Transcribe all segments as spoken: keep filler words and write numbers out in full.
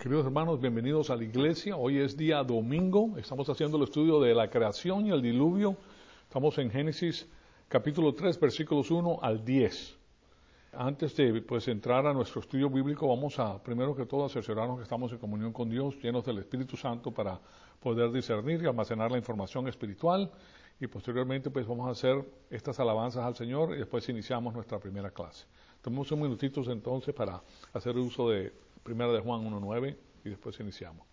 Queridos hermanos, bienvenidos a la iglesia. Hoy es día domingo. Estamos haciendo el estudio de la creación y el diluvio. Estamos en Génesis capítulo tres, versículos uno al diez. Antes de pues, entrar a nuestro estudio bíblico, vamos a, primero que todo, cerciorarnos que estamos en comunión con Dios, llenos del Espíritu Santo para poder discernir y almacenar la información espiritual. Y posteriormente, pues vamos a hacer estas alabanzas al Señor y después iniciamos nuestra primera clase. Tenemos un minutitos entonces para hacer uso de Primera de Juan uno nueve y después iniciamos.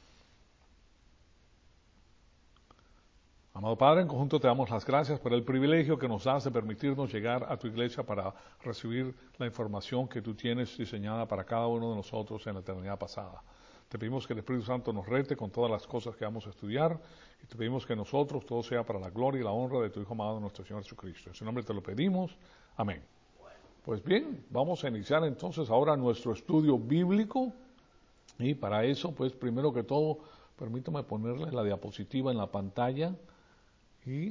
Amado Padre, en conjunto te damos las gracias por el privilegio que nos das de permitirnos llegar a tu iglesia para recibir la información que tú tienes diseñada para cada uno de nosotros en la eternidad pasada. Te pedimos que el Espíritu Santo nos rete con todas las cosas que vamos a estudiar y te pedimos que nosotros todo sea para la gloria y la honra de tu Hijo amado, nuestro Señor Jesucristo. En su nombre te lo pedimos. Amén. Pues bien, vamos a iniciar entonces ahora nuestro estudio bíblico y para eso, pues primero que todo, permítame ponerle la diapositiva en la pantalla y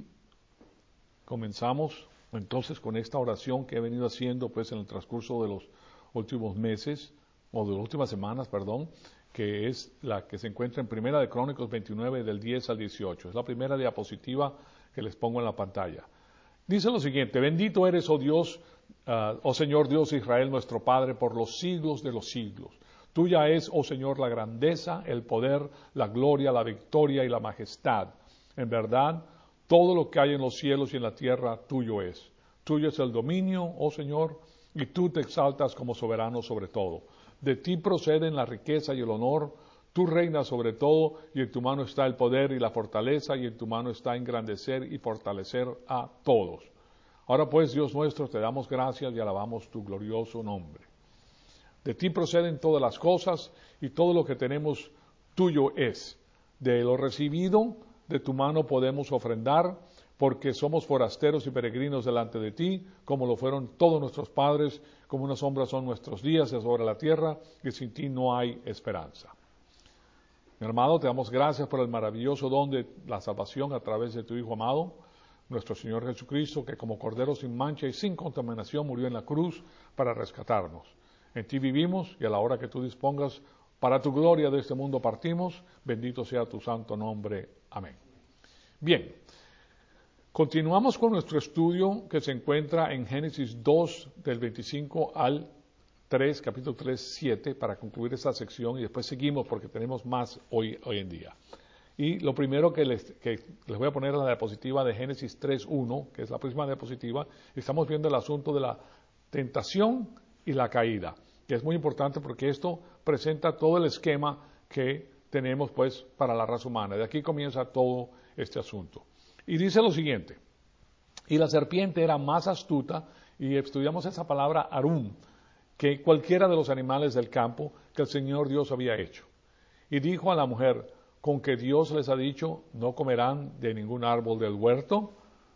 comenzamos entonces con esta oración que he venido haciendo pues en el transcurso de los últimos meses, o de las últimas semanas, perdón, que es la que se encuentra en Primera de Crónicos veintinueve del diez al dieciocho. Es la primera diapositiva que les pongo en la pantalla. Dice lo siguiente: bendito eres, oh Dios, uh, oh Señor Dios de Israel, nuestro Padre, por los siglos de los siglos. Tuya es, oh Señor, la grandeza, el poder, la gloria, la victoria y la majestad. En verdad, todo lo que hay en los cielos y en la tierra, tuyo es. Tuyo es el dominio, oh Señor, y tú te exaltas como soberano sobre todo. De ti proceden la riqueza y el honor. Tú reinas sobre todo, y en tu mano está el poder y la fortaleza, y en tu mano está engrandecer y fortalecer a todos. Ahora pues, Dios nuestro, te damos gracias y alabamos tu glorioso nombre. De ti proceden todas las cosas, y todo lo que tenemos tuyo es. De lo recibido, de tu mano podemos ofrendar, porque somos forasteros y peregrinos delante de ti, como lo fueron todos nuestros padres, como una sombra son nuestros días sobre la tierra, y sin ti no hay esperanza. Mi hermano, te damos gracias por el maravilloso don de la salvación a través de tu Hijo amado, nuestro Señor Jesucristo, que como Cordero sin mancha y sin contaminación murió en la cruz para rescatarnos. En ti vivimos y a la hora que tú dispongas, para tu gloria de este mundo partimos. Bendito sea tu santo nombre. Amén. Bien, continuamos con nuestro estudio que se encuentra en Génesis dos, del veinticinco al tres, capítulo tres, siete, para concluir esta sección y después seguimos porque tenemos más hoy, hoy en día. Y lo primero que les, que les voy a poner es la diapositiva de Génesis tres uno, que es la próxima diapositiva. Estamos viendo el asunto de la tentación y la caída, que es muy importante porque esto presenta todo el esquema que tenemos pues para la raza humana. De aquí comienza todo este asunto. Y dice lo siguiente: y la serpiente era más astuta, y estudiamos esa palabra arum, que cualquiera de los animales del campo que el Señor Dios había hecho. Y dijo a la mujer: ¿con que Dios les ha dicho, no comerán de ningún árbol del huerto?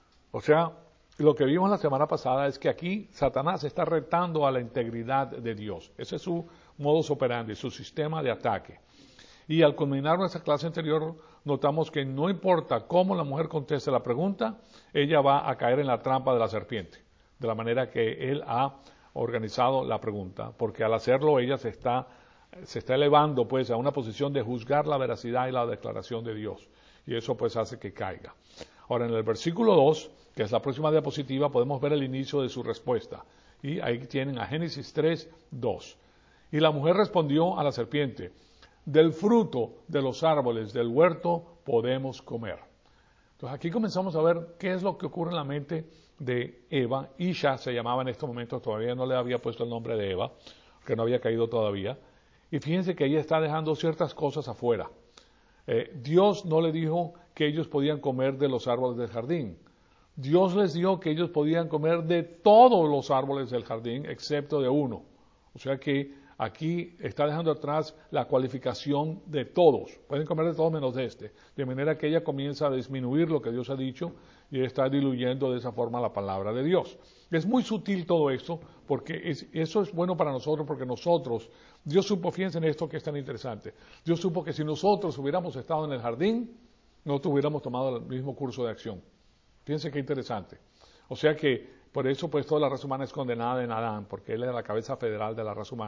O sea, lo que vimos la semana pasada es que aquí Satanás está retando a la integridad de Dios. Ese es su modus operandi, su sistema de ataque. Y al culminar nuestra clase anterior, notamos que no importa cómo la mujer conteste la pregunta, ella va a caer en la trampa de la serpiente, de la manera que él ha organizado la pregunta, porque al hacerlo ella se está, se está elevando pues a una posición de juzgar la veracidad y la declaración de Dios, y eso pues hace que caiga. Ahora en el versículo dos, que es la próxima diapositiva, podemos ver el inicio de su respuesta, y ahí tienen a Génesis tres, dos. Y la mujer respondió a la serpiente: del fruto de los árboles del huerto podemos comer. Entonces aquí comenzamos a ver qué es lo que ocurre en la mente de Eva. Isha se llamaba en estos momentos, todavía no le había puesto el nombre de Eva, que no había caído todavía. Y fíjense que ella está dejando ciertas cosas afuera. Eh, Dios no le dijo que ellos podían comer de los árboles del jardín. Dios les dijo que ellos podían comer de todos los árboles del jardín, excepto de uno. O sea que aquí está dejando atrás la cualificación de todos. Pueden comer de todos menos de este. De manera que ella comienza a disminuir lo que Dios ha dicho y está diluyendo de esa forma la palabra de Dios. Es muy sutil todo esto, porque es, eso es bueno para nosotros, porque nosotros, Dios supo, fíjense en esto que es tan interesante, Dios supo que si nosotros hubiéramos estado en el jardín, nosotros hubiéramos tomado el mismo curso de acción. Fíjense qué interesante. O sea que por eso pues toda la raza humana es condenada en Adán, porque él era la cabeza federal de la raza humana,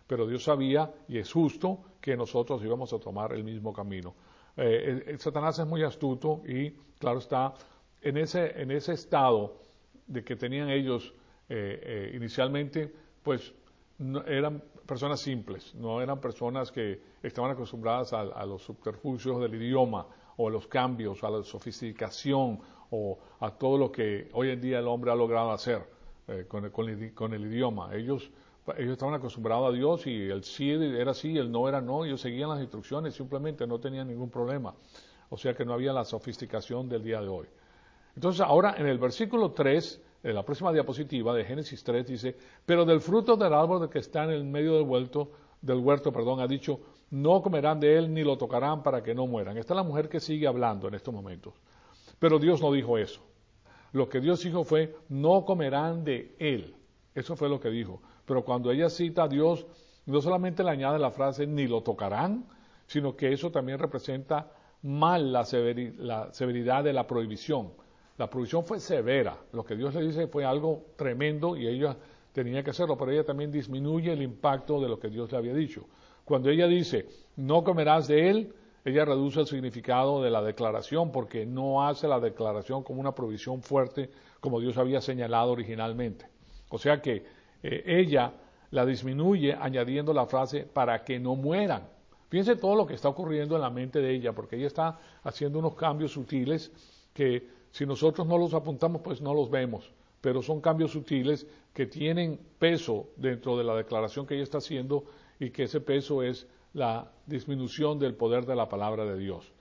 pero Dios sabía, y es justo, que nosotros íbamos a tomar el mismo camino. Eh, el, el Satanás es muy astuto y, claro está, en ese, en ese estado de que tenían ellos eh, eh, inicialmente, pues no, eran personas simples, no eran personas que estaban acostumbradas a, a los subterfugios del idioma, o a los cambios, a la sofisticación, o a todo lo que hoy en día el hombre ha logrado hacer eh, con, el, con, el, con el idioma. Ellos, ellos estaban acostumbrados a Dios y el sí era sí, el no era no, ellos seguían las instrucciones, simplemente no tenían ningún problema. O sea que no había la sofisticación del día de hoy. Entonces ahora en el versículo tres, en la próxima diapositiva de Génesis tres dice, pero del fruto del árbol que está en el medio del huerto, del huerto, perdón, ha dicho, no comerán de él ni lo tocarán para que no mueran. Esta es la mujer que sigue hablando en estos momentos. Pero Dios no dijo eso. Lo que Dios dijo fue, no comerán de él. Eso fue lo que dijo. Pero cuando ella cita a Dios, no solamente le añade la frase, ni lo tocarán, sino que eso también representa mal la, severi- la severidad de la prohibición. La prohibición fue severa. Lo que Dios le dice fue algo tremendo y ella tenía que hacerlo, pero ella también disminuye el impacto de lo que Dios le había dicho. Cuando ella dice, no comerás de él, ella reduce el significado de la declaración porque no hace la declaración como una provisión fuerte como Dios había señalado originalmente. O sea que eh, ella la disminuye añadiendo la frase para que no mueran. Fíjense todo lo que está ocurriendo en la mente de ella porque ella está haciendo unos cambios sutiles que si nosotros no los apuntamos pues no los vemos, pero son cambios sutiles que tienen peso dentro de la declaración que ella está haciendo y que ese peso es la disminución del poder de la palabra de Dios.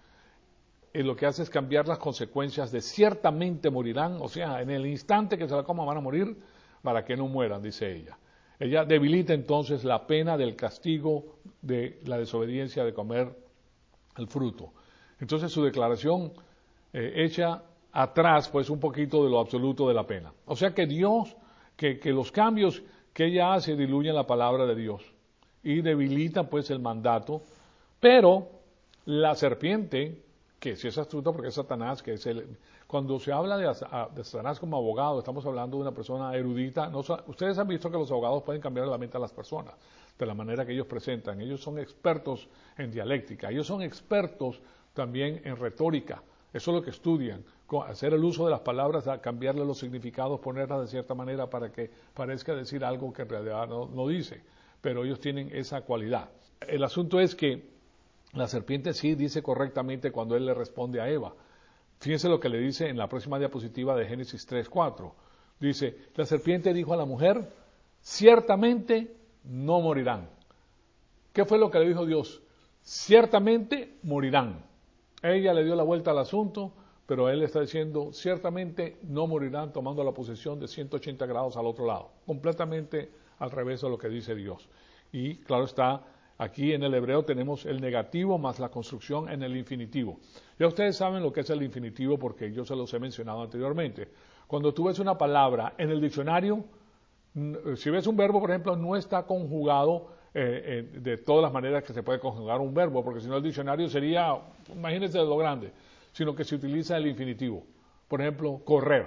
Y lo que hace es cambiar las consecuencias de ciertamente morirán, o sea, en el instante que se la coman van a morir, para que no mueran, dice ella. Ella debilita entonces la pena del castigo de la desobediencia de comer el fruto. Entonces su declaración eh, echa atrás pues un poquito de lo absoluto de la pena. O sea que Dios, que, que los cambios que ella hace diluyen la palabra de Dios y debilita pues el mandato, pero la serpiente, que si es astuta porque es Satanás, que es el, cuando se habla de, de Satanás como abogado, estamos hablando de una persona erudita, no, ustedes han visto que los abogados pueden cambiar la mente a las personas, de la manera que ellos presentan, ellos son expertos en dialéctica, ellos son expertos también en retórica, eso es lo que estudian, hacer el uso de las palabras, cambiarle los significados, ponerlas de cierta manera para que parezca decir algo que en realidad no, no dice. Pero ellos tienen esa cualidad. El asunto es que la serpiente sí dice correctamente cuando él le responde a Eva. Fíjense lo que le dice en la próxima diapositiva de Génesis tres cuatro. Dice, la serpiente dijo a la mujer, ciertamente no morirán. ¿Qué fue lo que le dijo Dios? Ciertamente morirán. Ella le dio la vuelta al asunto, pero él está diciendo, ciertamente no morirán tomando la posición de ciento ochenta grados al otro lado. Completamente al revés de lo que dice Dios. Y claro está, aquí en el hebreo tenemos el negativo más la construcción en el infinitivo. Ya ustedes saben lo que es el infinitivo porque yo se los he mencionado anteriormente. Cuando tú ves una palabra en el diccionario, si ves un verbo, por ejemplo, no está conjugado eh, eh, de todas las maneras que se puede conjugar un verbo, porque si no el diccionario sería, imagínense de lo grande, sino que se utiliza el infinitivo. Por ejemplo, correr,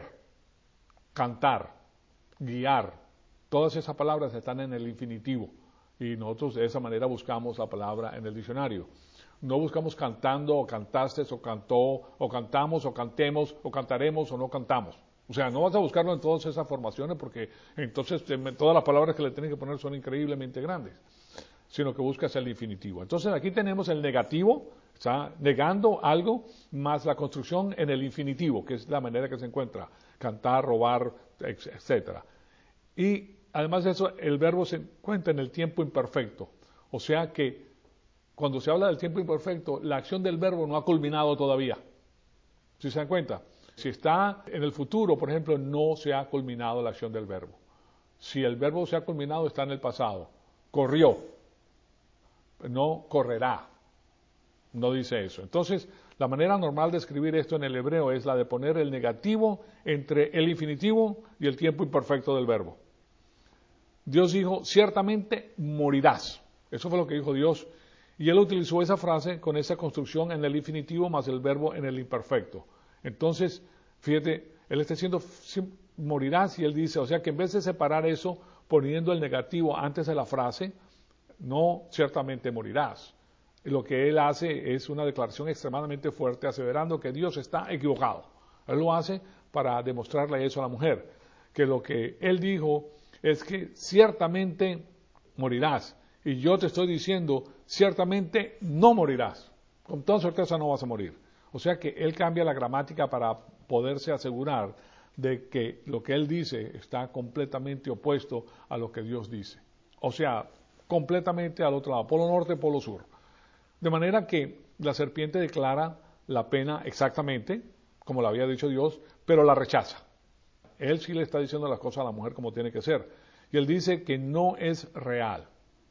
cantar, guiar, todas esas palabras están en el infinitivo y nosotros de esa manera buscamos la palabra en el diccionario. No buscamos cantando o cantaste o cantó o cantamos o cantemos o cantaremos o no cantamos. O sea, no vas a buscarlo en todas esas formaciones porque entonces todas las palabras que le tienen que poner son increíblemente grandes, sino que buscas el infinitivo. Entonces aquí tenemos el negativo, está negando algo, más la construcción en el infinitivo, que es la manera que se encuentra, cantar, robar, etcétera. Y además de eso, el verbo se encuentra en el tiempo imperfecto. O sea que cuando se habla del tiempo imperfecto, la acción del verbo no ha culminado todavía. ¿Sí se dan cuenta? Si está en el futuro, por ejemplo, no se ha culminado la acción del verbo. Si el verbo se ha culminado, está en el pasado. Corrió. No correrá. No dice eso. Entonces, la manera normal de escribir esto en el hebreo es la de poner el negativo entre el infinitivo y el tiempo imperfecto del verbo. Dios dijo, ciertamente morirás. Eso fue lo que dijo Dios. Y él utilizó esa frase con esa construcción en el infinitivo más el verbo en el imperfecto. Entonces, fíjate, él está diciendo, morirás, y él dice, o sea que en vez de separar eso, poniendo el negativo antes de la frase, no ciertamente morirás. Y lo que él hace es una declaración extremadamente fuerte, aseverando que Dios está equivocado. Él lo hace para demostrarle eso a la mujer, que lo que él dijo es que ciertamente morirás. Y yo te estoy diciendo, ciertamente no morirás. Con toda certeza no vas a morir. O sea que él cambia la gramática para poderse asegurar de que lo que él dice está completamente opuesto a lo que Dios dice. O sea, completamente al otro lado, polo norte, polo sur. De manera que la serpiente declara la pena exactamente, como lo había dicho Dios, pero la rechaza. Él sí le está diciendo las cosas a la mujer como tiene que ser. Y él dice que no es real.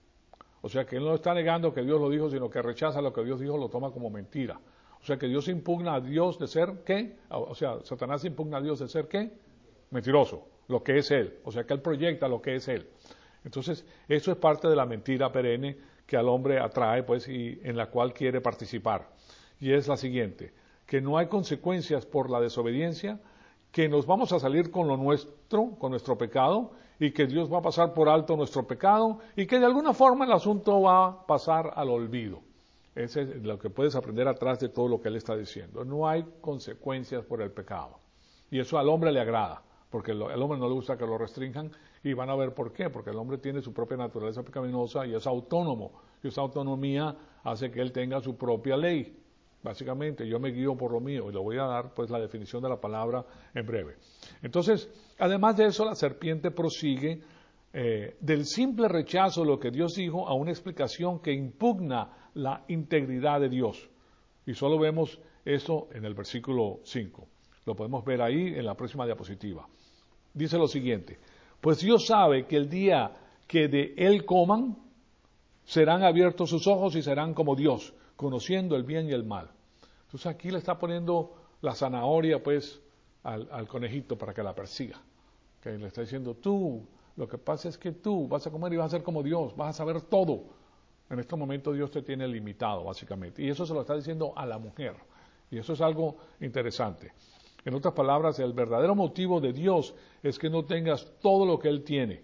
O sea que él no está negando que Dios lo dijo, sino que rechaza lo que Dios dijo, lo toma como mentira. O sea que Dios impugna a Dios de ser ¿qué? O sea, Satanás impugna a Dios de ser ¿qué? Mentiroso, lo que es él. O sea que él proyecta lo que es él. Entonces, eso es parte de la mentira perenne que al hombre atrae, pues, y en la cual quiere participar. Y es la siguiente, que no hay consecuencias por la desobediencia, que nos vamos a salir con lo nuestro, con nuestro pecado, y que Dios va a pasar por alto nuestro pecado, y que de alguna forma el asunto va a pasar al olvido. Eso es lo que puedes aprender atrás de todo lo que él está diciendo. No hay consecuencias por el pecado. Y eso al hombre le agrada, porque al hombre no le gusta que lo restrinjan, y van a ver por qué, porque el hombre tiene su propia naturaleza pecaminosa y es autónomo, y esa autonomía hace que él tenga su propia ley. Básicamente, yo me guío por lo mío, y le voy a dar pues la definición de la palabra en breve. Entonces, además de eso, la serpiente prosigue eh, del simple rechazo de lo que Dios dijo a una explicación que impugna la integridad de Dios. Y solo vemos eso en el versículo cinco. Lo podemos ver ahí en la próxima diapositiva. Dice lo siguiente: pues Dios sabe que el día que de él coman, serán abiertos sus ojos y serán como Dios, conociendo el bien y el mal. Entonces aquí le está poniendo la zanahoria pues al, al conejito para que la persiga. Que le está diciendo, tú, lo que pasa es que tú vas a comer y vas a ser como Dios, vas a saber todo. En este momento Dios te tiene limitado básicamente. Y eso se lo está diciendo a la mujer. Y eso es algo interesante. En otras palabras, el verdadero motivo de Dios es que no tengas todo lo que Él tiene.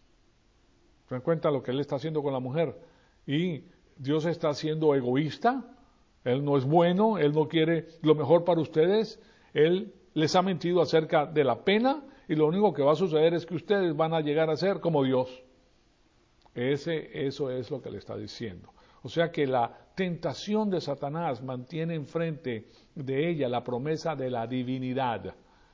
¿Se dan cuenta lo que Él está haciendo con la mujer? Y Dios está siendo egoísta, Él no es bueno, Él no quiere lo mejor para ustedes, Él les ha mentido acerca de la pena y lo único que va a suceder es que ustedes van a llegar a ser como Dios. Ese, eso es lo que le está diciendo. O sea que la tentación de Satanás mantiene enfrente de ella la promesa de la divinidad.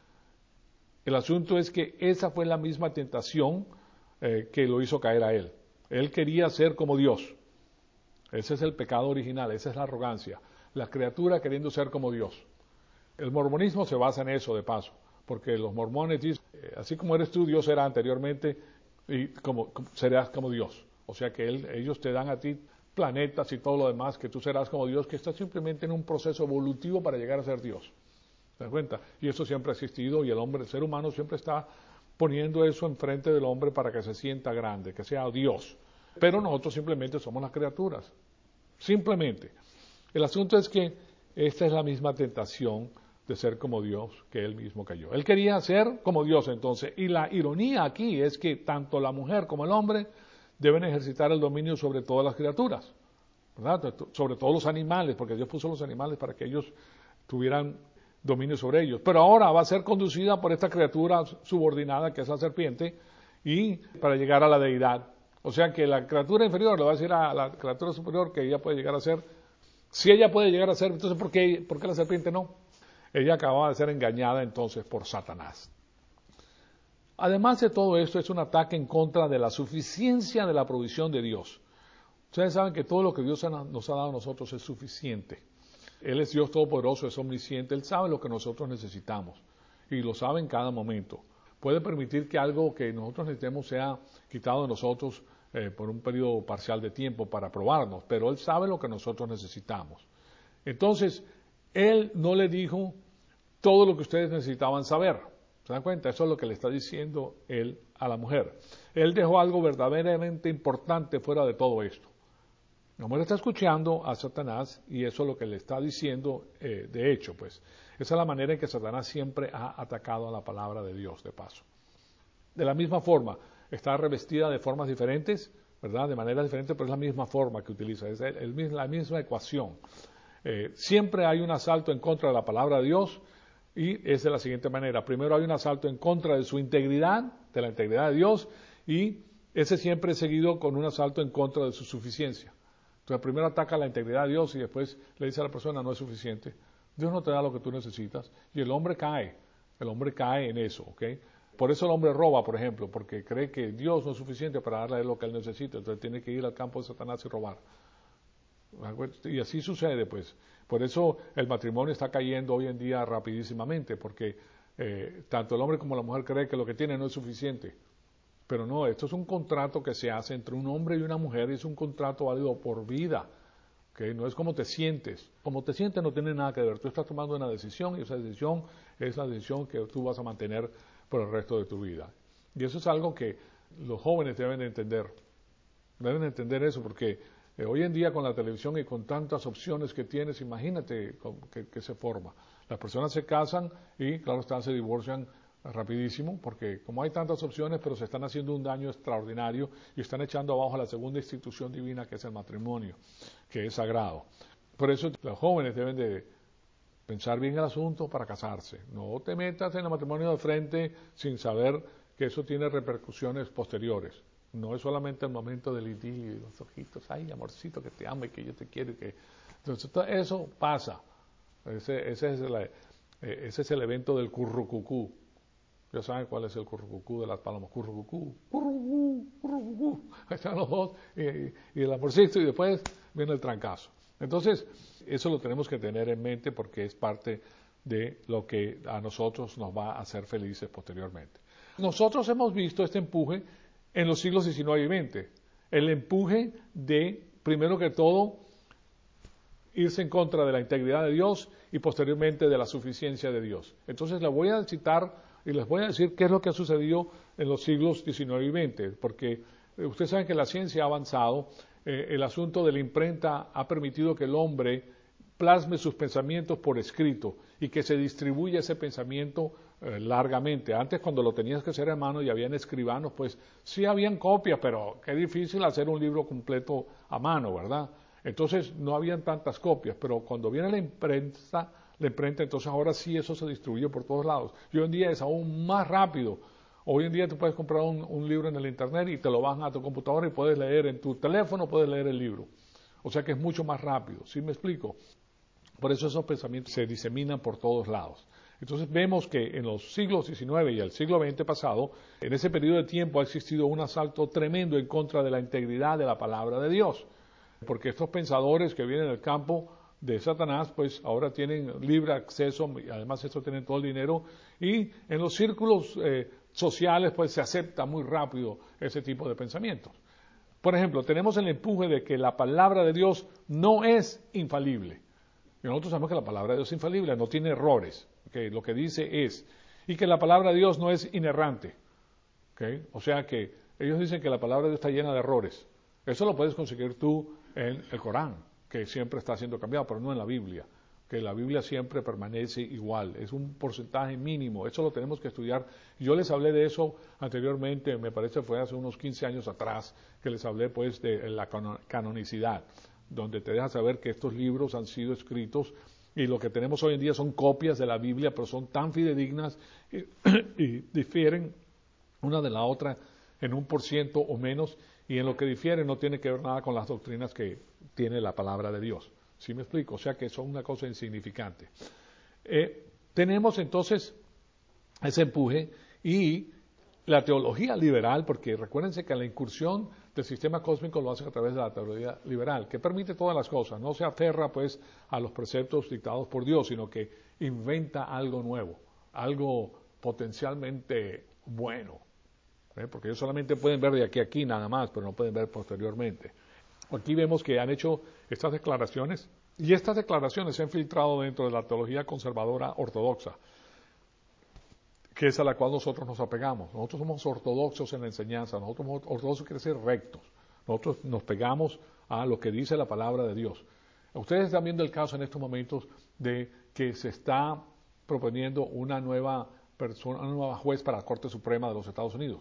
El asunto es que esa fue la misma tentación eh, que lo hizo caer a él. Él quería ser como Dios. Ese es el pecado original, esa es la arrogancia. La criatura queriendo ser como Dios. El mormonismo se basa en eso, de paso, porque los mormones dicen, eh, así como eres tú, Dios era anteriormente, y como, como serás como Dios. O sea que él, ellos te dan a ti planetas y todo lo demás, que tú serás como Dios, que estás simplemente en un proceso evolutivo para llegar a ser Dios. ¿Te das cuenta? Y eso siempre ha existido y el hombre, el ser humano siempre está poniendo eso enfrente del hombre para que se sienta grande, que sea Dios. Pero nosotros simplemente somos las criaturas. Simplemente. El asunto es que esta es la misma tentación de ser como Dios que él mismo cayó. Él quería ser como Dios entonces. Y la ironía aquí es que tanto la mujer como el hombre deben ejercitar el dominio sobre todas las criaturas, ¿verdad? Sobre todos los animales, porque Dios puso los animales para que ellos tuvieran dominio sobre ellos. Pero ahora va a ser conducida por esta criatura subordinada que es la serpiente y para llegar a la deidad. O sea que la criatura inferior le va a decir a la criatura superior que ella puede llegar a ser. Si ella puede llegar a ser, entonces ¿por qué, por qué la serpiente no? Ella acababa de ser engañada entonces por Satanás. Además de todo esto, es un ataque en contra de la suficiencia de la provisión de Dios. Ustedes saben que todo lo que Dios nos ha dado a nosotros es suficiente. Él es Dios todopoderoso, es omnisciente, Él sabe lo que nosotros necesitamos y lo sabe en cada momento. Puede permitir que algo que nosotros necesitemos sea quitado de nosotros eh, por un periodo parcial de tiempo para probarnos, pero Él sabe lo que nosotros necesitamos. Entonces, Él no le dijo todo lo que ustedes necesitaban saber. ¿Se dan cuenta? Eso es lo que le está diciendo Él a la mujer. Él dejó algo verdaderamente importante fuera de todo esto. La mujer está escuchando a Satanás y eso es lo que le está diciendo eh, de hecho, pues. Esa es la manera en que Satanás siempre ha atacado a la palabra de Dios, de paso. De la misma forma, está revestida de formas diferentes, ¿verdad? De manera diferente, pero es la misma forma que utiliza, es el, el, la misma ecuación. Eh, siempre hay un asalto en contra de la palabra de Dios y es de la siguiente manera. Primero hay un asalto en contra de su integridad, de la integridad de Dios, y ese siempre es seguido con un asalto en contra de su suficiencia. Entonces primero ataca la integridad de Dios y después le dice a la persona no es suficiente. Dios no te da lo que tú necesitas y el hombre cae, el hombre cae en eso, ¿ok? Por eso el hombre roba, por ejemplo, porque cree que Dios no es suficiente para darle lo que él necesita, entonces tiene que ir al campo de Satanás y robar. Y así sucede, pues. Por eso el matrimonio está cayendo hoy en día rapidísimamente, porque eh, tanto el hombre como la mujer cree que lo que tiene no es suficiente. Pero no, esto es un contrato que se hace entre un hombre y una mujer y es un contrato válido por vida. ¿Okay? No es como te sientes. Como te sientes no tiene nada que ver. Tú estás tomando una decisión y esa decisión es la decisión que tú vas a mantener por el resto de tu vida. Y eso es algo que los jóvenes deben de entender. Deben de entender eso porque eh, hoy en día con la televisión y con tantas opciones que tienes, imagínate que, que se forma. Las personas se casan y, claro está, se divorcian rapidísimo, porque como hay tantas opciones, pero se están haciendo un daño extraordinario y están echando abajo la segunda institución divina que es el matrimonio, que es sagrado. Por eso los jóvenes deben de pensar bien el asunto para casarse. No te metas en el matrimonio de frente sin saber que eso tiene repercusiones posteriores. No es solamente el momento del idilio y los ojitos, ay amorcito que te amo y que yo te quiero y que... Entonces eso pasa. Ese, ese, es, el, ese es el evento del currucucú. Ya saben cuál es el currucucú de las palomas. Currucucú, currucucú, currucucú. Ahí están los dos y, y el amorcito y después viene el trancazo. Entonces, eso lo tenemos que tener en mente porque es parte de lo que a nosotros nos va a hacer felices posteriormente. Nosotros hemos visto este empuje en los siglos diecinueve y veinte. El empuje de, primero que todo, irse en contra de la integridad de Dios y posteriormente de la suficiencia de Dios. Entonces les voy a citar y les voy a decir qué es lo que ha sucedido en los siglos diecinueve y veinte, porque ustedes saben que la ciencia ha avanzado, eh, el asunto de la imprenta ha permitido que el hombre plasme sus pensamientos por escrito y que se distribuya ese pensamiento eh, largamente. Antes cuando lo tenías que hacer a mano y habían escribanos, pues sí habían copias, pero qué difícil hacer un libro completo a mano, ¿verdad? Entonces no habían tantas copias, pero cuando viene la imprenta, la imprenta, entonces ahora sí eso se distribuye por todos lados. Y hoy en día es aún más rápido. Hoy en día tú puedes comprar un, un libro en el internet y te lo bajan a tu computadora y puedes leer en tu teléfono, puedes leer el libro. O sea que es mucho más rápido, ¿sí me explico? Por eso esos pensamientos se diseminan por todos lados. Entonces vemos que en los siglos diecinueve y el siglo veinte pasado, en ese periodo de tiempo ha existido un asalto tremendo en contra de la integridad de la palabra de Dios. Porque estos pensadores que vienen del campo de Satanás, pues ahora tienen libre acceso, y además estos tienen todo el dinero, y en los círculos eh, sociales pues se acepta muy rápido ese tipo de pensamientos. Por ejemplo, tenemos el empuje de que la palabra de Dios no es infalible. Y nosotros sabemos que la palabra de Dios es infalible, no tiene errores, que lo que dice es, y que la palabra de Dios no es inerrante. ¿Okay? O sea que ellos dicen que la palabra de Dios está llena de errores. Eso lo puedes conseguir tú en el Corán, que siempre está siendo cambiado, pero no en la Biblia, que la Biblia siempre permanece igual, es un porcentaje mínimo, eso lo tenemos que estudiar. Yo les hablé de eso anteriormente, me parece fue hace unos quince años atrás, que les hablé pues de la canonicidad, donde te deja saber que estos libros han sido escritos y lo que tenemos hoy en día son copias de la Biblia, pero son tan fidedignas y, y difieren una de la otra en un por ciento o menos, y en lo que difiere no tiene que ver nada con las doctrinas que tiene la palabra de Dios. ¿Sí me explico? O sea que son una cosa insignificante. Eh, tenemos entonces ese empuje y la teología liberal, porque recuérdense que la incursión del sistema cósmico lo hace a través de la teología liberal, que permite todas las cosas, no se aferra pues a los preceptos dictados por Dios, sino que inventa algo nuevo, algo potencialmente bueno. ¿Eh? Porque ellos solamente pueden ver de aquí a aquí nada más, pero no pueden ver posteriormente. Aquí vemos que han hecho estas declaraciones y estas declaraciones se han filtrado dentro de la teología conservadora ortodoxa, que es a la cual nosotros nos apegamos. Nosotros somos ortodoxos en la enseñanza, nosotros somos ortodoxos quiere decir rectos. Nosotros nos pegamos a lo que dice la palabra de Dios. Ustedes están viendo el caso en estos momentos de que se está proponiendo una nueva persona, una nueva juez para la Corte Suprema de los Estados Unidos.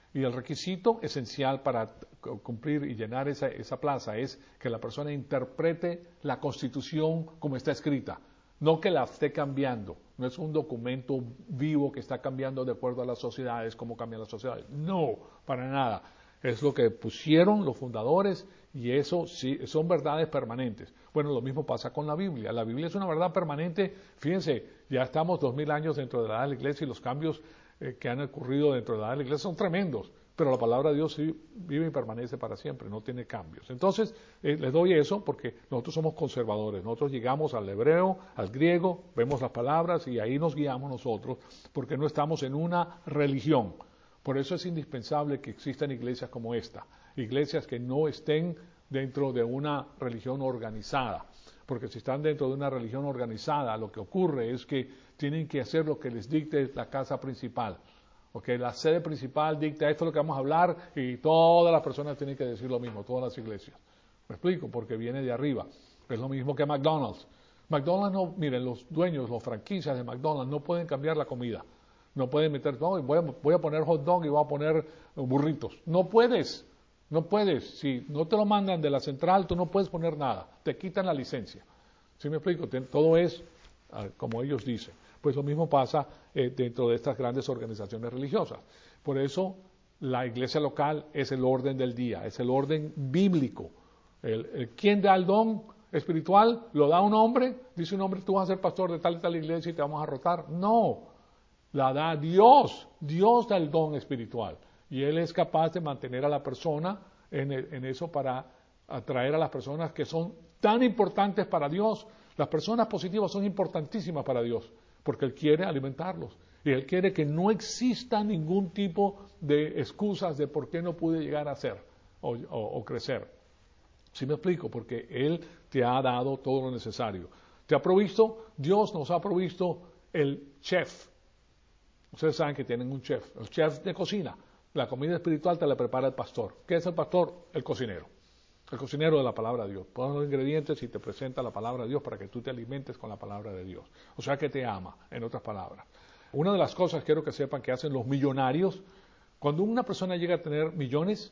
Y el requisito esencial para cumplir y llenar esa, esa plaza es que la persona interprete la Constitución como está escrita, no que la esté cambiando. No es un documento vivo que está cambiando de acuerdo a las sociedades, cómo cambian las sociedades. No, para nada. Es lo que pusieron los fundadores y eso sí, son verdades permanentes. Bueno, lo mismo pasa con la Biblia. La Biblia es una verdad permanente. Fíjense, ya estamos dos mil años dentro de la edad de la iglesia y los cambios eh, que han ocurrido dentro de la edad de la iglesia son tremendos. Pero la palabra de Dios sí vive y permanece para siempre, no tiene cambios. Entonces, eh, les doy eso porque nosotros somos conservadores. Nosotros llegamos al hebreo, al griego, vemos las palabras y ahí nos guiamos nosotros porque no estamos en una religión. Por eso es indispensable que existan iglesias como esta, iglesias que no estén dentro de una religión organizada, porque si están dentro de una religión organizada, lo que ocurre es que tienen que hacer lo que les dicte la casa principal, okay, la sede principal dicta esto es lo que vamos a hablar y todas las personas tienen que decir lo mismo, todas las iglesias. ¿Me explico? Porque viene de arriba. Es lo mismo que McDonald's. McDonald's no, miren, los dueños, los franquicias de McDonald's no pueden cambiar la comida. No pueden meter, no, voy a, voy a poner hot dog y voy a poner burritos. No puedes, no puedes. Si no te lo mandan de la central, tú no puedes poner nada. Te quitan la licencia. ¿Sí me explico? Todo es como ellos dicen. Pues lo mismo pasa eh, dentro de estas grandes organizaciones religiosas. Por eso la iglesia local es el orden del día, es el orden bíblico. El, el, ¿Quién da el don espiritual? ¿Lo da un hombre? Dice un hombre, tú vas a ser pastor de tal y tal iglesia y te vamos a rotar. No. La da Dios, Dios da el don espiritual y Él es capaz de mantener a la persona en, el, en eso para atraer a las personas que son tan importantes para Dios. Las personas positivas son importantísimas para Dios porque Él quiere alimentarlos y Él quiere que no exista ningún tipo de excusas de por qué no pude llegar a ser o, o, o crecer. ¿Sí me explico? Porque Él te ha dado todo lo necesario. Te ha provisto, Dios nos ha provisto el chef. Ustedes saben que tienen un chef, el chef de cocina. La comida espiritual te la prepara el pastor. ¿Qué es el pastor? El cocinero. El cocinero de la palabra de Dios. Pone los ingredientes y te presenta la palabra de Dios para que tú te alimentes con la palabra de Dios. O sea que te ama, en otras palabras. Una de las cosas, quiero que sepan, que hacen los millonarios, cuando una persona llega a tener millones,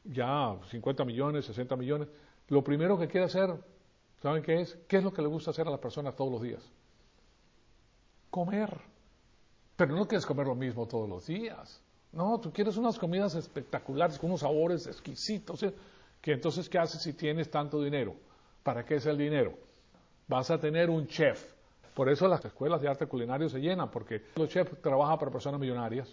ya cincuenta millones, sesenta millones, lo primero que quiere hacer, ¿saben qué es? ¿Qué es lo que le gusta hacer a las personas todos los días? Comer. Pero no quieres comer lo mismo todos los días. No, tú quieres unas comidas espectaculares, con unos sabores exquisitos. ¿Sí? Que entonces, ¿qué haces si tienes tanto dinero? ¿Para qué es el dinero? Vas a tener un chef. Por eso las escuelas de arte culinario se llenan, porque los chefs trabajan para personas millonarias.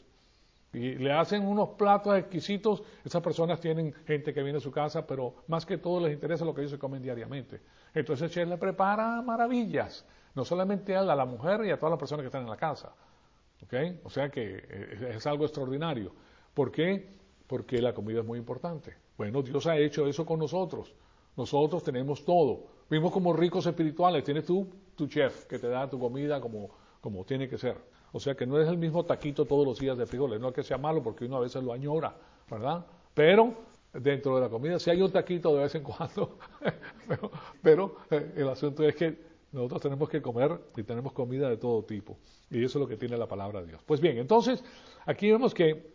Y le hacen unos platos exquisitos. Esas personas tienen gente que viene a su casa, pero más que todo les interesa lo que ellos se comen diariamente. Entonces el chef le prepara maravillas. No solamente a la mujer y a todas las personas que están en la casa. ¿Okay? O sea que es algo extraordinario. ¿Por qué? Porque la comida es muy importante. Bueno, Dios ha hecho eso con nosotros. Nosotros tenemos todo. Vimos como ricos espirituales. Tienes tú tu chef que te da tu comida como, como tiene que ser. O sea que no es el mismo taquito todos los días de frijoles. No es que sea malo porque uno a veces lo añora, ¿verdad? Pero dentro de la comida sí hay un taquito de vez en cuando. pero pero eh, el asunto es que nosotros tenemos que comer y tenemos comida de todo tipo. Y eso es lo que tiene la palabra de Dios. Pues bien, entonces, aquí vemos que,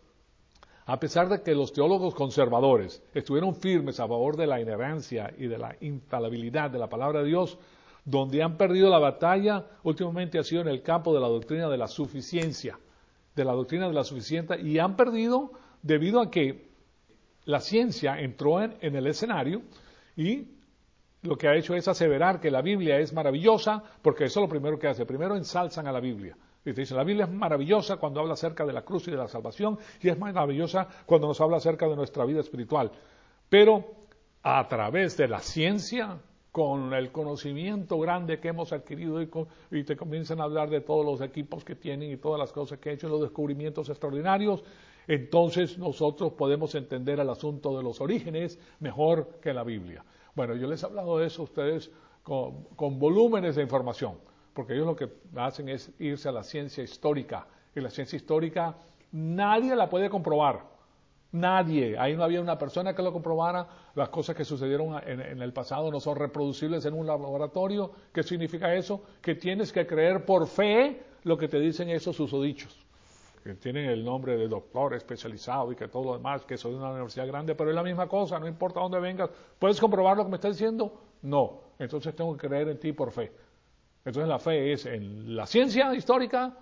a pesar de que los teólogos conservadores estuvieron firmes a favor de la inerrancia y de la infalibilidad de la palabra de Dios, donde han perdido la batalla últimamente ha sido en el campo de la doctrina de la suficiencia, de la doctrina de la suficiencia, y han perdido debido a que la ciencia entró en, en el escenario y lo que ha hecho es aseverar que la Biblia es maravillosa, porque eso es lo primero que hace. Primero ensalzan a la Biblia. Y te dicen, la Biblia es maravillosa cuando habla acerca de la cruz y de la salvación, y es maravillosa cuando nos habla acerca de nuestra vida espiritual. Pero a través de la ciencia, con el conocimiento grande que hemos adquirido, y, con, y te comienzan a hablar de todos los equipos que tienen y todas las cosas que han hecho, los descubrimientos extraordinarios, entonces nosotros podemos entender el asunto de los orígenes mejor que la Biblia. Bueno, yo les he hablado de eso a ustedes con, con volúmenes de información, porque ellos lo que hacen es irse a la ciencia histórica, y la ciencia histórica nadie la puede comprobar, nadie, ahí no había una persona que lo comprobara, las cosas que sucedieron en, en el pasado no son reproducibles en un laboratorio. ¿Qué significa eso? Que tienes que creer por fe lo que te dicen esos susodichos. que tienen el nombre de doctor especializado y que todo lo demás, que soy de una universidad grande, pero es la misma cosa, no importa dónde vengas, ¿puedes comprobar lo que me estás diciendo? No, entonces tengo que creer en ti por fe. Entonces la fe es en la ciencia histórica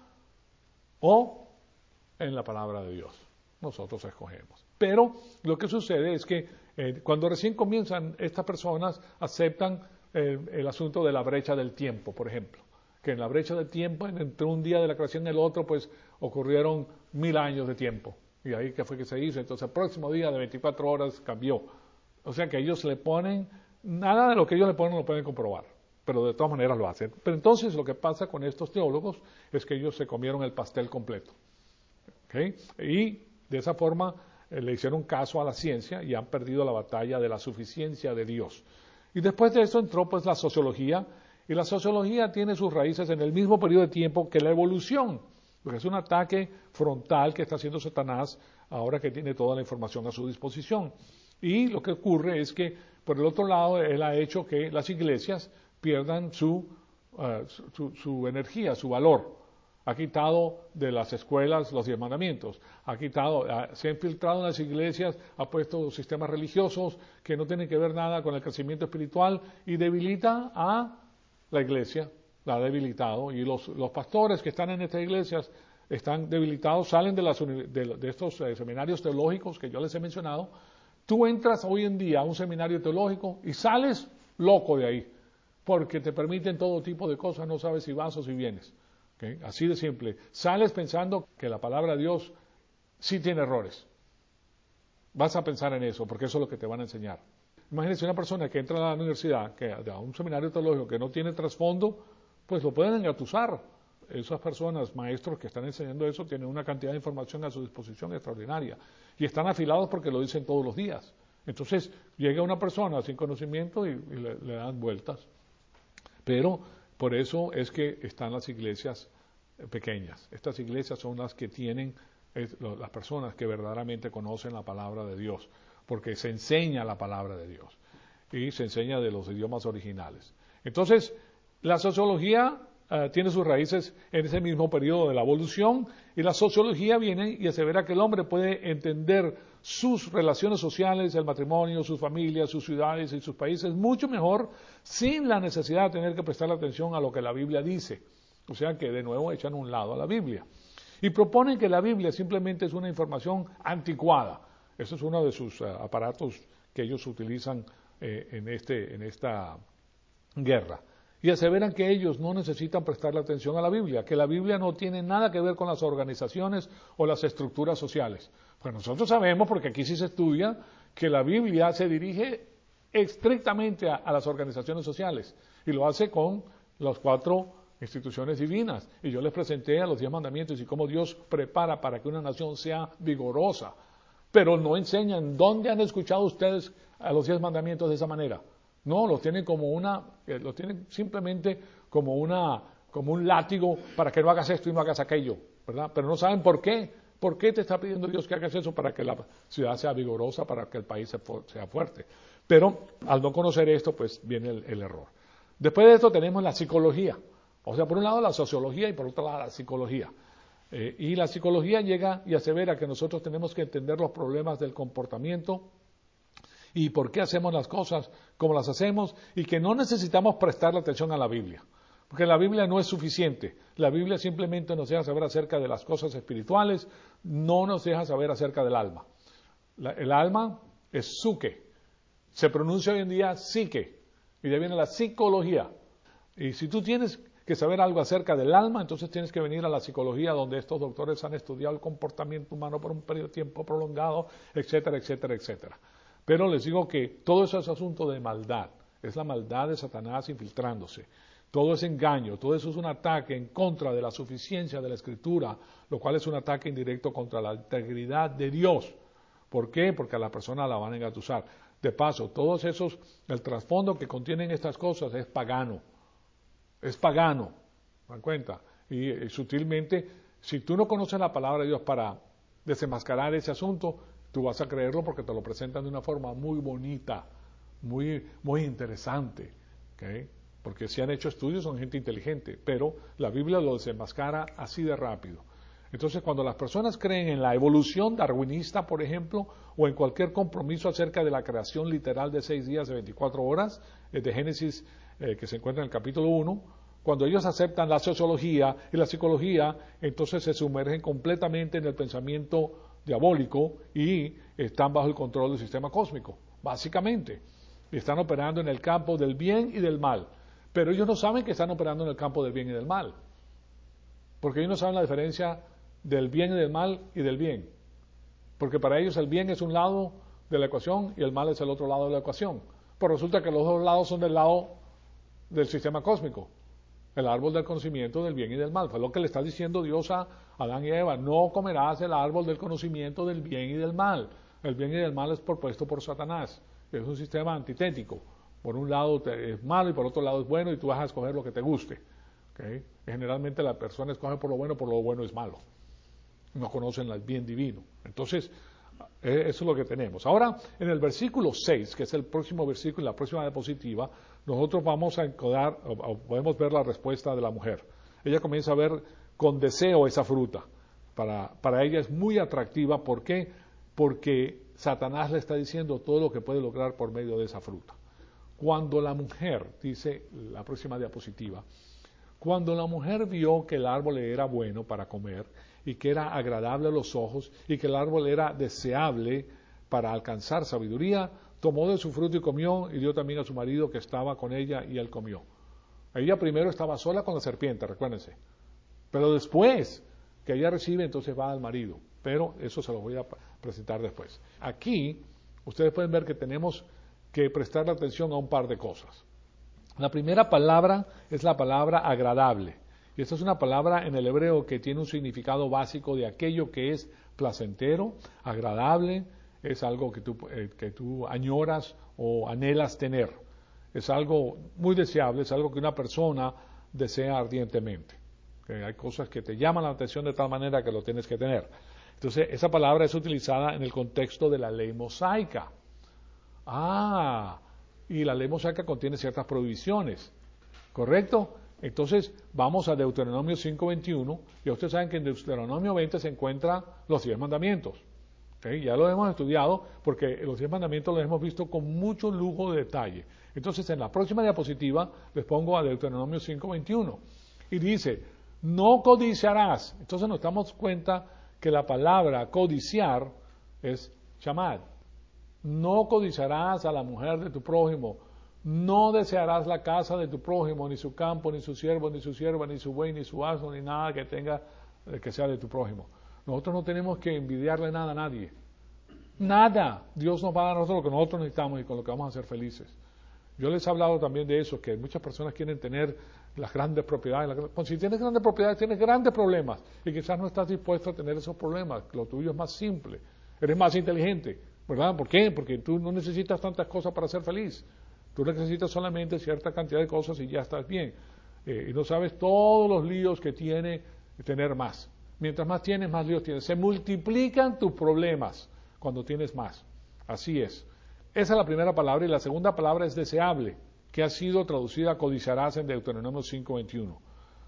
o en la palabra de Dios. Nosotros escogemos. Pero lo que sucede es que eh, cuando recién comienzan, estas personas aceptan eh, el asunto de la brecha del tiempo, por ejemplo. Que en la brecha del tiempo, entre un día de la creación y el otro, pues ocurrieron mil años de tiempo. Y ahí que fue que se hizo. Entonces el próximo día de veinticuatro horas cambió. O sea que ellos le ponen, nada de lo que ellos le ponen lo pueden comprobar. Pero de todas maneras lo hacen. Pero entonces lo que pasa con estos teólogos es que ellos se comieron el pastel completo. ¿Okay? Y de esa forma eh, le hicieron caso a la ciencia y han perdido la batalla de la suficiencia de Dios. Y después de eso entró pues la sociología, y la sociología tiene sus raíces en el mismo periodo de tiempo que la evolución, porque es un ataque frontal que está haciendo Satanás ahora que tiene toda la información a su disposición. Y lo que ocurre es que, por el otro lado, él ha hecho que las iglesias pierdan su, uh, su, su energía, su valor. Ha quitado de las escuelas los diez mandamientos, ha quitado, se ha infiltrado en las iglesias, ha puesto sistemas religiosos que no tienen que ver nada con el crecimiento espiritual y debilita a la iglesia, la ha debilitado, y los, los pastores que están en estas iglesias están debilitados, salen de, las, de, de estos eh, seminarios teológicos que yo les he mencionado. Tú entras hoy en día a un seminario teológico y sales loco de ahí, porque te permiten todo tipo de cosas, no sabes si vas o si vienes. ¿Okay? Así de simple. Sales pensando que la palabra de Dios sí tiene errores. Vas a pensar en eso, porque eso es lo que te van a enseñar. Imagínense una persona que entra a la universidad, que a un seminario teológico que no tiene trasfondo, pues lo pueden engatusar. Esas personas, maestros que están enseñando eso, tienen una cantidad de información a su disposición extraordinaria. Y están afilados porque lo dicen todos los días. Entonces, llega una persona sin conocimiento y, y le, le dan vueltas. Pero por eso es que están las iglesias pequeñas. Estas iglesias son las que tienen es, lo, las personas que verdaderamente conocen la palabra de Dios, porque se enseña la palabra de Dios y se enseña de los idiomas originales. Entonces, la sociología uh, tiene sus raíces en ese mismo periodo de la evolución, y la sociología viene y asevera que el hombre puede entender sus relaciones sociales, el matrimonio, sus familias, sus ciudades y sus países mucho mejor sin la necesidad de tener que prestar atención a lo que la Biblia dice. O sea que de nuevo echan un lado a la Biblia. Y proponen que la Biblia simplemente es una información anticuada. Ese es uno de sus uh, aparatos que ellos utilizan eh, en, este, en esta guerra. Y aseveran que ellos no necesitan prestarle atención a la Biblia, que la Biblia no tiene nada que ver con las organizaciones o las estructuras sociales. Pues nosotros sabemos, porque aquí sí se estudia, que la Biblia se dirige estrictamente a, a las organizaciones sociales, y lo hace con las cuatro instituciones divinas. Y yo les presenté a los diez mandamientos y cómo Dios prepara para que una nación sea vigorosa. Pero no enseñan. ¿Dónde han escuchado ustedes a los diez mandamientos de esa manera? No, los tienen como una, eh, los tienen simplemente como una, como un látigo para que no hagas esto y no hagas aquello, ¿verdad? Pero no saben por qué. ¿Por qué te está pidiendo Dios que hagas eso? Para que la ciudad sea vigorosa, para que el país sea fuerte. Pero al no conocer esto, pues viene el, el error. Después de esto tenemos la psicología. O sea, por un lado la sociología y por otro lado la psicología. Eh, y la psicología llega y asevera que nosotros tenemos que entender los problemas del comportamiento y por qué hacemos las cosas como las hacemos, y que no necesitamos prestarle atención a la Biblia, porque la Biblia no es suficiente. La Biblia simplemente nos deja saber acerca de las cosas espirituales, no nos deja saber acerca del alma. La, el alma es psuque, se pronuncia hoy en día psique, y de ahí viene la psicología. Y si tú tienes que saber algo acerca del alma, entonces tienes que venir a la psicología, donde estos doctores han estudiado el comportamiento humano por un periodo de tiempo prolongado, etcétera, etcétera, etcétera. Pero les digo que todo eso es asunto de maldad, es la maldad de Satanás infiltrándose. Todo es engaño, todo eso es un ataque en contra de la suficiencia de la Escritura, lo cual es un ataque indirecto contra la integridad de Dios. ¿Por qué? Porque a la persona la van a engatusar. De paso, todos esos, el trasfondo que contienen estas cosas es pagano. Es pagano, ¿me dan cuenta? Y, y sutilmente, si tú no conoces la palabra de Dios para desenmascarar ese asunto, tú vas a creerlo porque te lo presentan de una forma muy bonita, muy, muy interesante, ¿okay? Porque si han hecho estudios son gente inteligente, pero la Biblia lo desenmascara así de rápido. Entonces, cuando las personas creen en la evolución darwinista, por ejemplo, o en cualquier compromiso acerca de la creación literal de seis días de veinticuatro horas, eh, de Génesis, eh, que se encuentra en el capítulo uno, cuando ellos aceptan la sociología y la psicología, entonces se sumergen completamente en el pensamiento diabólico y están bajo el control del sistema cósmico, básicamente. Están operando en el campo del bien y del mal, pero ellos no saben que están operando en el campo del bien y del mal, porque ellos no saben la diferencia del bien y del mal y del bien, porque para ellos el bien es un lado de la ecuación y el mal es el otro lado de la ecuación, pero resulta que los dos lados son del lado del sistema cósmico, el árbol del conocimiento del bien y del mal. Fue lo que le está diciendo Dios a Adán y Eva: no comerás el árbol del conocimiento del bien y del mal. El bien y del mal es propuesto por Satanás, es un sistema antitético. Por un lado es malo y por otro lado es bueno, y tú vas a escoger lo que te guste. ¿Okay? Generalmente la persona escoge por lo bueno, por lo bueno es malo. No conocen el bien divino. Entonces, eso es lo que tenemos. Ahora, en el versículo seis, que es el próximo versículo, la próxima diapositiva, nosotros vamos a encodar, o, o podemos ver la respuesta de la mujer. Ella comienza a ver con deseo esa fruta. Para, para ella es muy atractiva. ¿Por qué? Porque Satanás le está diciendo todo lo que puede lograr por medio de esa fruta. Cuando la mujer, dice la próxima diapositiva, cuando la mujer vio que el árbol era bueno para comer y que era agradable a los ojos y que el árbol era deseable para alcanzar sabiduría, tomó de su fruto y comió, y dio también a su marido que estaba con ella, y él comió. Ella primero estaba sola con la serpiente, recuérdense, pero después que ella recibe, entonces va al marido, pero eso se lo voy a presentar después. Aquí ustedes pueden ver que tenemos que prestarle atención a un par de cosas. La primera palabra es la palabra agradable, y esta es una palabra en el hebreo que tiene un significado básico de aquello que es placentero, agradable, es algo que tú, eh, que tú añoras o anhelas tener, es algo muy deseable, es algo que una persona desea ardientemente. ¿Okay? Hay cosas que te llaman la atención de tal manera que lo tienes que tener. Entonces, esa palabra es utilizada en el contexto de la ley mosaica. Ah, y la ley mosaica contiene ciertas prohibiciones, ¿correcto? Entonces, vamos a Deuteronomio cinco veintiuno, y ustedes saben que en Deuteronomio veinte se encuentran los diez mandamientos. ¿Okay? Ya lo hemos estudiado, porque los diez mandamientos los hemos visto con mucho lujo de detalle. Entonces, en la próxima diapositiva les pongo a Deuteronomio cinco veintiuno, y dice: no codiciarás. Entonces nos damos cuenta que la palabra codiciar es chamad. No codiciarás a la mujer de tu prójimo, no desearás la casa de tu prójimo, ni su campo, ni su siervo, ni su sierva, ni su buey, ni su asno, ni nada que tenga, que sea de tu prójimo. Nosotros no tenemos que envidiarle nada a nadie. Nada. Dios nos va a dar a nosotros lo que nosotros necesitamos y con lo que vamos a ser felices. Yo les he hablado también de eso, que muchas personas quieren tener las grandes propiedades. Pues si tienes grandes propiedades, tienes grandes problemas, y quizás no estás dispuesto a tener esos problemas. Lo tuyo es más simple, eres más inteligente, ¿verdad? ¿Por qué? Porque tú no necesitas tantas cosas para ser feliz. Tú necesitas solamente cierta cantidad de cosas y ya estás bien. Eh, y no sabes todos los líos que tiene tener más. Mientras más tienes, más líos tienes. Se multiplican tus problemas cuando tienes más. Así es. Esa es la primera palabra, y la segunda palabra es deseable, que ha sido traducida codiciarás en Deuteronomio cinco veintiuno,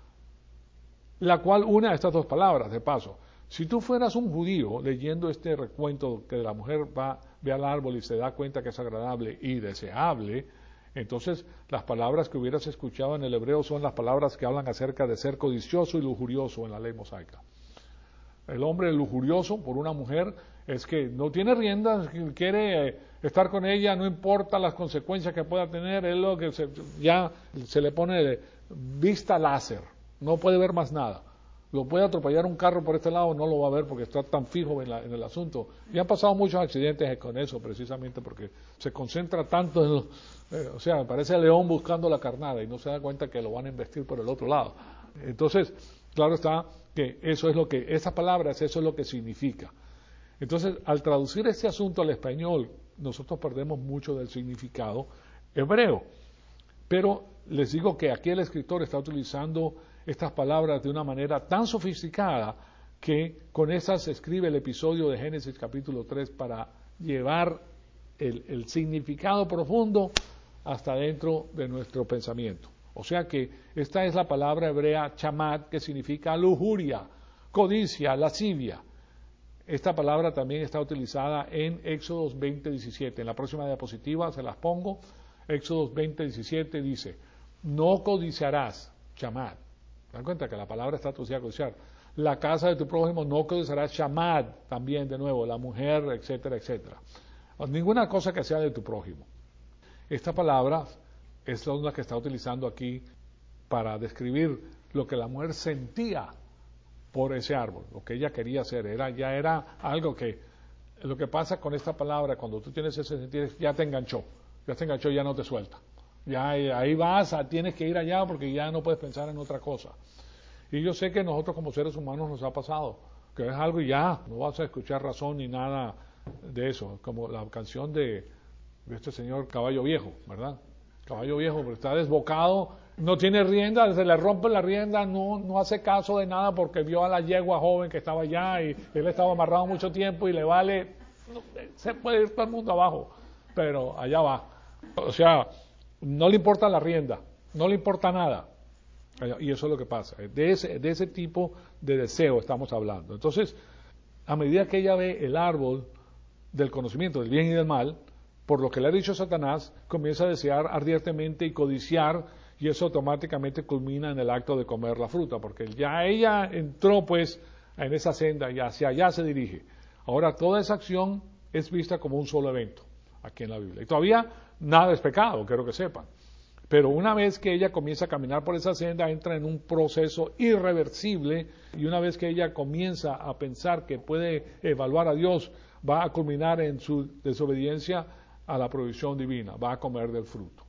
la cual une a estas dos palabras, de paso. Si tú fueras un judío leyendo este recuento que la mujer va, ve al árbol y se da cuenta que es agradable y deseable, entonces las palabras que hubieras escuchado en el hebreo son las palabras que hablan acerca de ser codicioso y lujurioso en la ley mosaica. El hombre lujurioso por una mujer es que no tiene riendas, quiere estar con ella, no importa las consecuencias que pueda tener, es lo que se, ya se le pone de vista láser, no puede ver más nada. Lo puede atropellar un carro por este lado, no lo va a ver porque está tan fijo en, la, en el asunto. Y han pasado muchos accidentes con eso, precisamente porque se concentra tanto en lo, eh, o sea, parece el león buscando la carnada y no se da cuenta que lo van a embestir por el otro lado. Entonces, claro está que eso es lo que, esas palabras, eso es lo que significa. Entonces, al traducir este asunto al español, nosotros perdemos mucho del significado hebreo. Pero les digo que aquí el escritor está utilizando estas palabras de una manera tan sofisticada que con esas escribe el episodio de Génesis capítulo tres para llevar el, el significado profundo hasta dentro de nuestro pensamiento. O sea que esta es la palabra hebrea chamad, que significa lujuria, codicia, lascivia. Esta palabra también está utilizada en Éxodos veinte diecisiete. En la próxima diapositiva se las pongo. Éxodos veinte diecisiete dice, no codiciarás, chamad. ¿Se dan cuenta que la palabra está traducida a codiciar? La casa de tu prójimo no codiciarás, chamad, también de nuevo, la mujer, etcétera, etcétera. Ninguna cosa que sea de tu prójimo. Esta palabra es la que está utilizando aquí para describir lo que la mujer sentía por ese árbol, lo que ella quería hacer, era, ya era algo que, lo que pasa con esta palabra, cuando tú tienes ese sentido, ya te enganchó, ya te enganchó, ya no te suelta, ya ahí vas, tienes que ir allá porque ya no puedes pensar en otra cosa. Y yo sé que nosotros como seres humanos nos ha pasado, que es algo y ya, no vas a escuchar razón ni nada de eso, como la canción de, de este señor Caballo Viejo, ¿verdad? Caballo Viejo, porque está desbocado, no tiene rienda, se le rompe la rienda, no, no hace caso de nada porque vio a la yegua joven que estaba allá y él estaba amarrado mucho tiempo y le vale, no, se puede ir todo el mundo abajo, pero allá va. O sea, no le importa la rienda, no le importa nada. Y eso es lo que pasa, de ese, de ese tipo de deseo estamos hablando. Entonces, a medida que ella ve el árbol del conocimiento del bien y del mal, por lo que le ha dicho Satanás, comienza a desear ardientemente y codiciar, y eso automáticamente culmina en el acto de comer la fruta, porque ya ella entró pues en esa senda y hacia allá se dirige. Ahora toda esa acción es vista como un solo evento aquí en la Biblia. Y todavía nada es pecado, quiero que sepan. Pero una vez que ella comienza a caminar por esa senda, entra en un proceso irreversible, y una vez que ella comienza a pensar que puede evaluar a Dios, va a culminar en su desobediencia a la provisión divina, va a comer del fruto.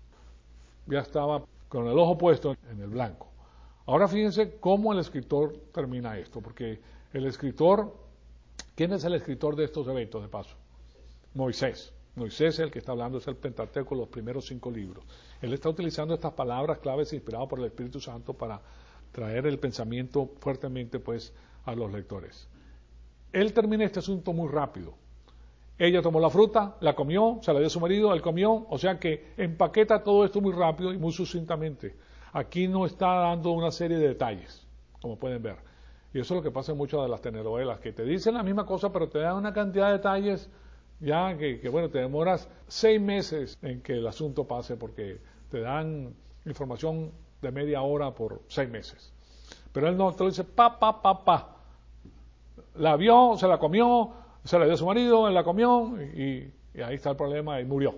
Ya estaba con el ojo puesto en el blanco. Ahora fíjense cómo el escritor termina esto, porque el escritor, ¿quién es el escritor de estos eventos de paso? Moisés. Moisés es el que está hablando, es el Pentateuco, los primeros cinco libros. Él está utilizando estas palabras claves inspiradas por el Espíritu Santo para traer el pensamiento fuertemente pues a los lectores. Él termina este asunto muy rápido. Ella tomó la fruta, la comió, se la dio a su marido, él comió, o sea que empaqueta todo esto muy rápido y muy sucintamente. Aquí no está dando una serie de detalles, como pueden ver. Y eso es lo que pasa en muchas de las telenovelas, que te dicen la misma cosa, pero te dan una cantidad de detalles, ya que, que bueno, te demoras seis meses en que el asunto pase, porque te dan información de media hora por seis meses. Pero él no, te lo dice pa, pa, pa, pa. La vio, se la comió, se la dio a su marido, él la comió y, y ahí está el problema y murió.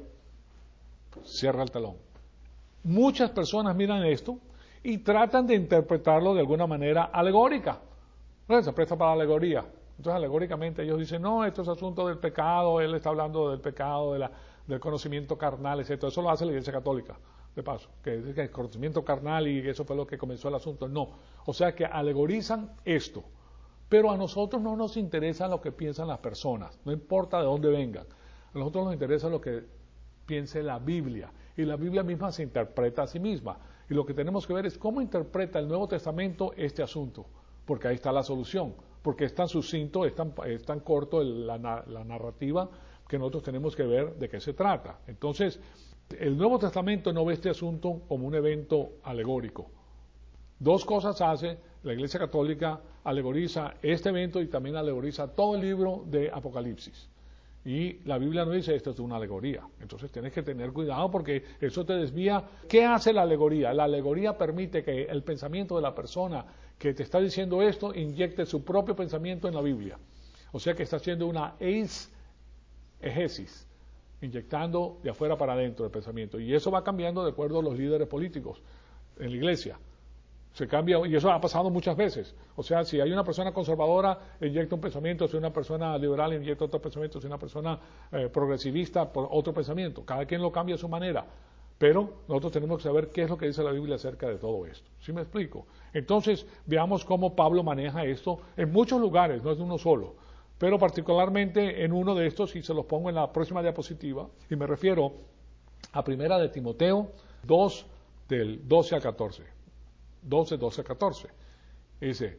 Cierra el telón. Muchas personas miran esto y tratan de interpretarlo de alguna manera alegórica. Bueno, se presta para la alegoría. Entonces, alegóricamente ellos dicen, no, esto es asunto del pecado, él está hablando del pecado, de la, del conocimiento carnal, etcétera. Eso lo hace la Iglesia Católica, de paso, que es el conocimiento carnal y eso fue lo que comenzó el asunto. No, o sea que alegorizan esto. Pero a nosotros no nos interesa lo que piensan las personas, no importa de dónde vengan. A nosotros nos interesa lo que piense la Biblia. Y la Biblia misma se interpreta a sí misma. Y lo que tenemos que ver es cómo interpreta el Nuevo Testamento este asunto. Porque ahí está la solución. Porque es tan sucinto, es tan, es tan corto el, la, la narrativa que nosotros tenemos que ver de qué se trata. Entonces, el Nuevo Testamento no ve este asunto como un evento alegórico. Dos cosas hace la Iglesia Católica: alegoriza este evento y también alegoriza todo el libro de Apocalipsis. Y la Biblia no dice esto es una alegoría. Entonces tienes que tener cuidado porque eso te desvía. ¿Qué hace la alegoría? La alegoría permite que el pensamiento de la persona que te está diciendo esto inyecte su propio pensamiento en la Biblia. O sea que está haciendo una eisegesis, inyectando de afuera para adentro el pensamiento. Y eso va cambiando de acuerdo a los líderes políticos en la iglesia. Se cambia, y eso ha pasado muchas veces. O sea, si hay una persona conservadora, inyecta un pensamiento; si una persona liberal, inyecta otro pensamiento; si una persona eh, progresivista, por otro pensamiento. Cada quien lo cambia a su manera. Pero nosotros tenemos que saber qué es lo que dice la Biblia acerca de todo esto. ¿Sí me explico? Entonces, veamos cómo Pablo maneja esto en muchos lugares, no es de uno solo. Pero particularmente en uno de estos, y se los pongo en la próxima diapositiva, y me refiero a Primera de Timoteo dos, del doce al catorce. doce, doce a catorce. Dice,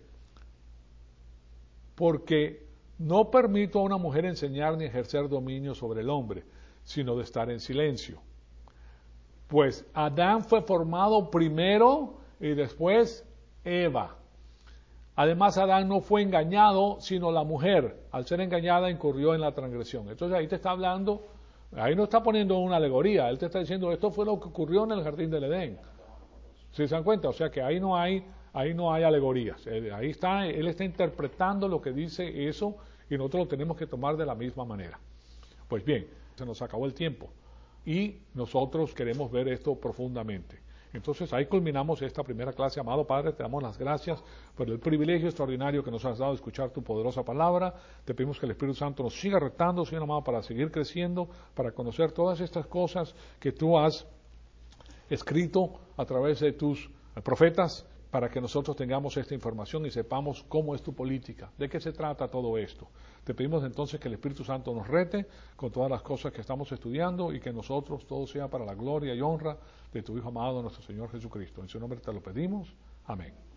porque no permito a una mujer enseñar ni ejercer dominio sobre el hombre, sino de estar en silencio. Pues Adán fue formado primero y después Eva. Además, Adán no fue engañado, sino la mujer, al ser engañada, incurrió en la transgresión. Entonces ahí te está hablando, ahí no está poniendo una alegoría, él te está diciendo, esto fue lo que ocurrió en el jardín del Edén. ¿Sí se dan cuenta? O sea que ahí no hay, ahí no hay alegorías. Ahí está, él está interpretando lo que dice eso y nosotros lo tenemos que tomar de la misma manera. Pues bien, se nos acabó el tiempo y nosotros queremos ver esto profundamente. Entonces ahí culminamos esta primera clase. Amado Padre, te damos las gracias por el privilegio extraordinario que nos has dado de escuchar tu poderosa palabra. Te pedimos que el Espíritu Santo nos siga retando, Señor amado, para seguir creciendo, para conocer todas estas cosas que tú has escrito a través de tus profetas, para que nosotros tengamos esta información y sepamos cómo es tu política, de qué se trata todo esto. Te pedimos entonces que el Espíritu Santo nos rete con todas las cosas que estamos estudiando y que nosotros todo sea para la gloria y honra de tu Hijo amado, nuestro Señor Jesucristo. En su nombre te lo pedimos. Amén.